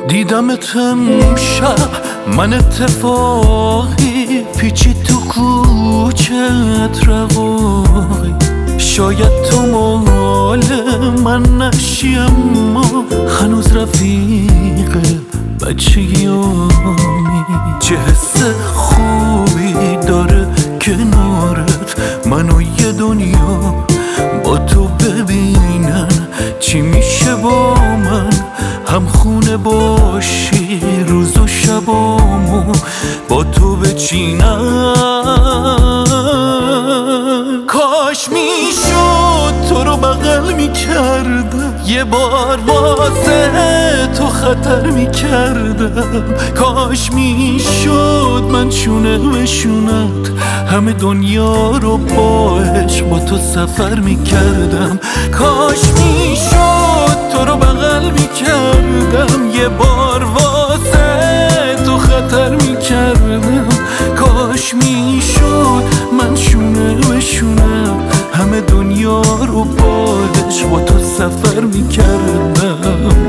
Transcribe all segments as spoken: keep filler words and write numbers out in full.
دیدمت امشب من اتفاقی پیچید تو کوچت رواقی. شاید تو مال من نشی اما هنوز رفیق بچگیامی. چه حس خوبی داره کنارت منو یه دنیا با تو ببینن. چی میشه با من هم خونه باشی روز و شبامو با تو بچینم. کاش میشد تو رو بغل میکردم یه بار واسه تو خطر میکردم. کاش میشد من شونه به شونت همه دنیا رو با عشق با تو سفر میکردم. کاش میشد تو رو بغل میکردم یه بار واسه تو خطر میکردم. کاش میشد من شونه به شونم همه دنیا رو با عشق با تو سفر میکردم.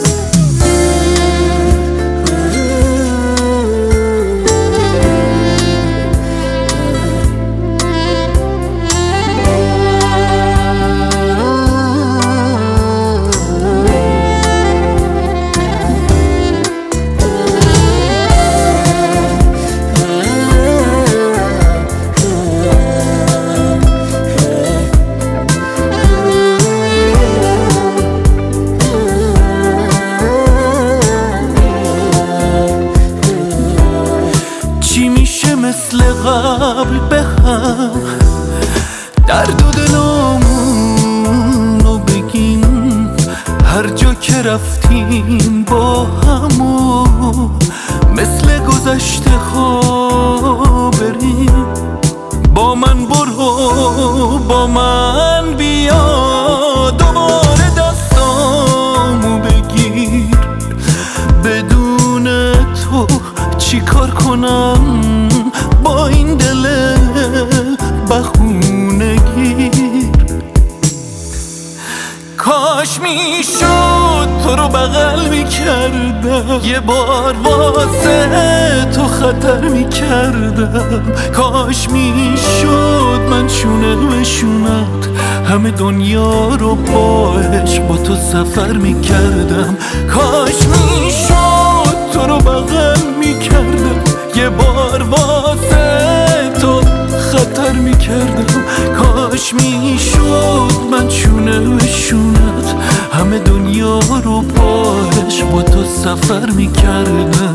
مثل قبل به هم درد و دلامونو بگیم هر جا که رفتیم با همو مثل گذشته ها بریم. با من برو با من بیا دوباره دستامو بگیر. بدون تو چی کار کنم با این دل بخونه گیر. کاش میشد تو رو بغل میکردم یه بار واسه تو خطر میکردم. کاش میشد من شونه به شونت همه دنیا رو با عشق با تو سفر میکردم. کاش میشد تو رو بغل میکردم یه بار واسه تو خطر میکردم. کاش میشد من شونه به شونت همه دنیا رو با عشق با تو سفر میکردم.